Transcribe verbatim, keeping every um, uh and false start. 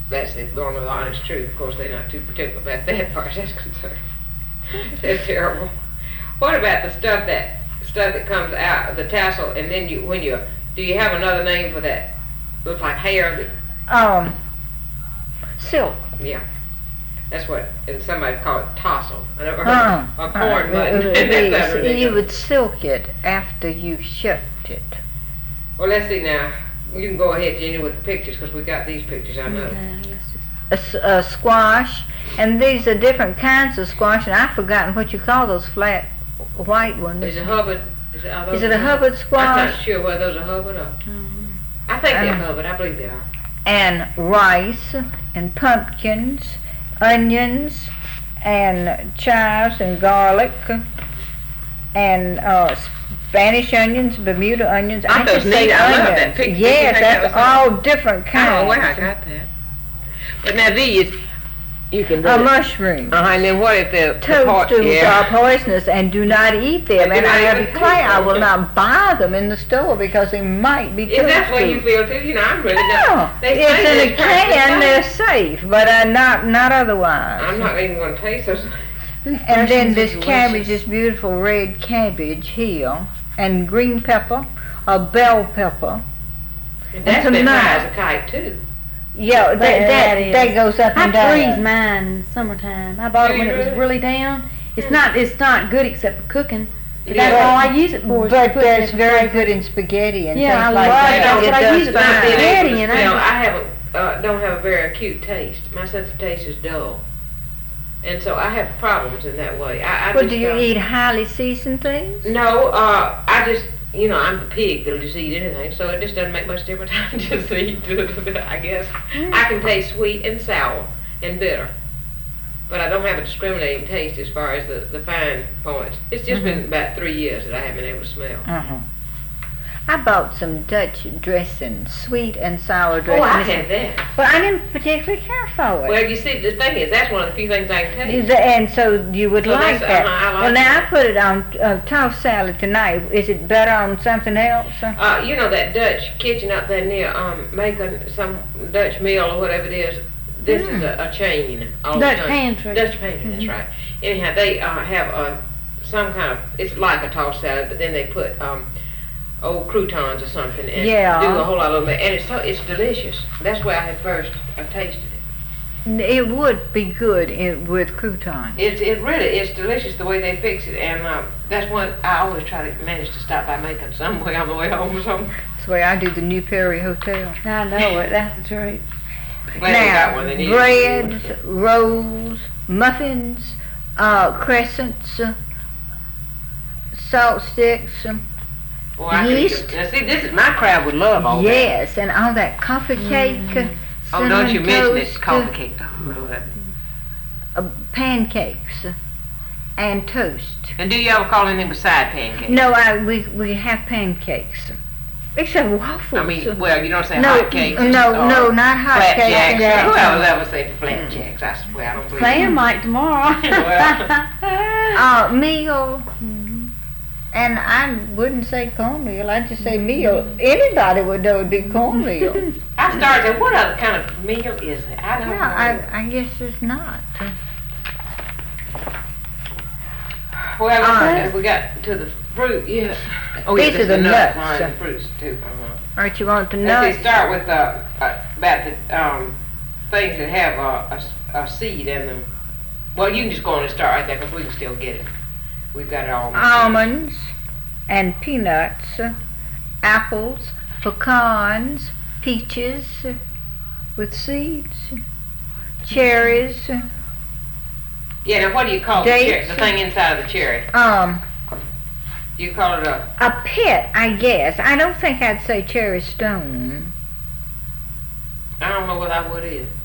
That's the one with the honest truth. Of course, they're not too particular about that part. That's concerned. That's terrible. What about the stuff that stuff that comes out of the tassel, and then you when you do you have another name for that? Looks like hair. That, um, silk. Yeah, that's what and somebody call it tassel. I never heard Uh, of a corn uh, button. uh, That's yes, ridiculous. you would silk it after you shipped it. Well, let's see now. You can go ahead, Jenny, with the pictures because we got these pictures. I know. Okay, let's just- A, s- a squash, and these are different kinds of squash, and I've forgotten what you call those flat white ones. Is it Hubbard? Is it, are those Is it a Hubbard I'm squash? not sure whether those are Hubbard or. Mhm. I think they're Um, Hubbard. I believe they are. And rice, and pumpkins, onions, and chives, and garlic, and uh, Spanish onions, Bermuda onions. I I thought just say neat. I love onions. that picture. Yes, You think that that's was all different I don't know kinds. where I got that. But now these, you can do A it. mushroom. Uh-huh, and then what if the, the part, Toadstools yeah. are poisonous and do not eat them. And do And not I even declare taste I them. will not buy them in the store because they might be Is that what you toadstools. feel too? You know, I'm really No, not. They it's say in a it's perfectly can, fine. they're safe, but uh, not not otherwise. I'm not even going to taste those. And then These this are cabbage, delicious. this beautiful red cabbage here, and green pepper, a bell pepper. And that's And been tomato. high as a kite too. Yeah, that That that, is. that goes up and I freeze down. mine in the summertime. I bought Do it when you it was really? really down. It's not it's not good except for cooking. But Yeah. that's all I use it for. is to But put it that's in the very freezer. good in spaghetti and Yeah, I things like love that. it. That's It what I does use it for. fine. Not being able Spaghetti to and smell, onions. I haven't, uh, don't have a very acute taste. My sense of taste is dull. And so I have problems in that way. I, I Well, just do you don't- eat highly seasoned things? No, uh, I just, you know, I'm the pig that'll just eat anything, so it just doesn't make much difference. I just eat, I guess. I can taste sweet and sour and bitter, but I don't have a discriminating taste as far as the, the fine points. It's just been about three years that I haven't been able to smell. Uh-huh. I bought some Dutch dressing, sweet and sour dressing. Oh, I had that. But I didn't particularly care for it. Well, you see, the thing is, that's one of the few things I can taste. The- And so you would So like that's- that. uh-huh, I like well, now that. I put it on uh, tossed salad tonight. Is it better on something else? Uh, you know that Dutch kitchen up there near um, making some Dutch meal or whatever it is. This is a, a chain. all the Dutch time. pantry. Dutch pantry. That's Mhm. right. Anyhow, they uh, have a some kind of. It's like a tossed salad, but then they put um, old croutons or something and Yeah. do a whole lot of it, and it's so it's delicious. That's where I had first uh, tasted it. It would be good in, with croutons. It it really is delicious the way they fix it, and uh, that's one I always try to manage to stop by making some way on the way home or something. That's the way I do the New Perry Hotel. I know it. That's the truth. Glad they got Now, one. They needed breads, rolls, muffins, uh, crescents, uh, salt sticks, um, Boy, I could yeast. just- Now, see, this is my crowd would love all that. yes, and all that coffee cake, uh, Oh, don't you cinnamon mention it, toast, coffee cake. Oh, I love it. uh, pancakes, uh, and toast. And do you ever call anything beside pancakes? No, I, we, we have pancakes, except waffles. I mean, well, you don't say no, hot cakes. no, or no, not hot flapjacks. cakes. Who else ever say flapjacks? I swear, I don't believe Sam it. might tomorrow. Uh, meal, and I wouldn't say cornmeal, I'd just say meal. Anybody would know it'd be cornmeal. I started saying, what other kind of meal is it? I don't No, know. I, I guess it's not. well, Uh, we got to the fruit, yeah. Oh, yeah, These this are the is nuts. nuts. Line, fruits, too. Uh-huh. Aren't you want to Let's know? see, start with uh, uh, about the um, things that have uh, a, s- a seed in them. Well, you can just go on and start right there because we can still get it. We've got it all. Almonds and peanuts, apples, pecans, peaches with seeds, cherries, Yeah, now what do you call the, cher- Dates. the thing inside of the cherry? um, You call it a, a pit, I guess. I don't think I'd say cherry stone. I don't know what I would is.